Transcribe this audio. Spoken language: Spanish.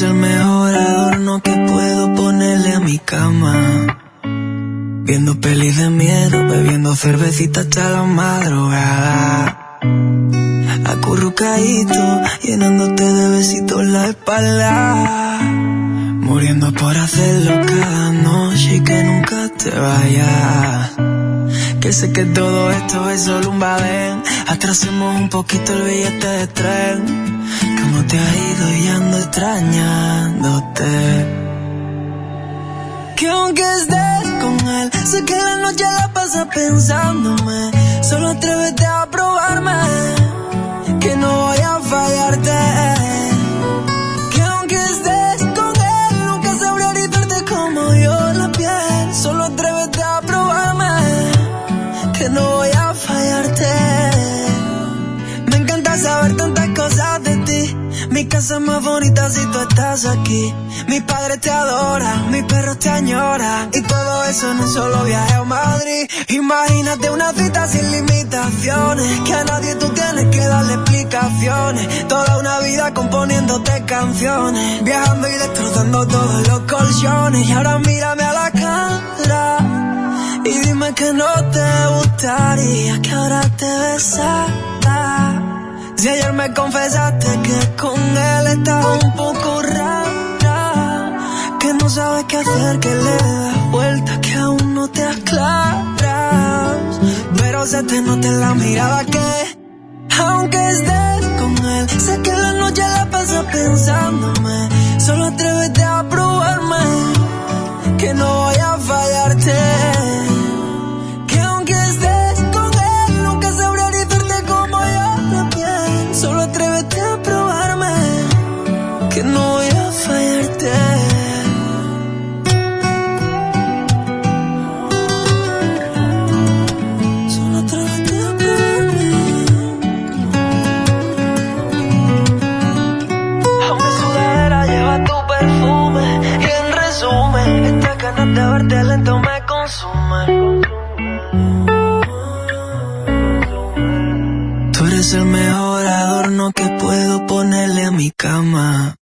eres el mejor adorno que puedo ponerle a mi cama. Viendo pelis de miedo, bebiendo cervecita hasta la madrugada. Acurrucadito, llenándote de besitos la espalda. Muriendo por hacerlo cada noche y que nunca te vayas. Que sé que todo esto es solo un badén. Atrasemos un poquito el billete de tren. Cómo te has ido y ando extrañándote. Que aunque estés con él, sé que la noche la pasas pensándome. Solo atrévete a probarme, que no voy a fallarte. Que aunque estés con él, nunca sabré gritarte como yo la piel. Solo atrévete a probarme, que no voy a fallarte. Me encanta saber tantas cosas de ti. Mi casa es más bonita si tú estás aquí. Mis padres te adoran, mis perros te añoran. Y todo eso en un solo viaje a Madrid. Imagínate una cita sin limitaciones, que a nadie tú tienes que darle explicaciones. Toda una vida componiéndote canciones, viajando y destrozando todos los colchones. Y ahora mírame a la cara y dime que no te gustaría que ahora te besara. Si ayer me confesaste que con él estás un poco rara, que no sabes qué hacer, que le das vueltas, que aún no te aclaras. Pero se te nota en la mirada que, aunque estés con él, sé que la noche la pasas pensándome. Solo atrévete a probarme, que no voy a fallarte. Que aunque estés con él, nunca sabré gritarte como yo la piel. Solo atrévete a probarme, que no voy a fallarte. Solo atrévete a probarme. Aunque sudadera lleva tu perfume, y en resumen, estas ganas de verte lento me consumen. Tú eres el mejor adorno que puedo ponerle a mi cama.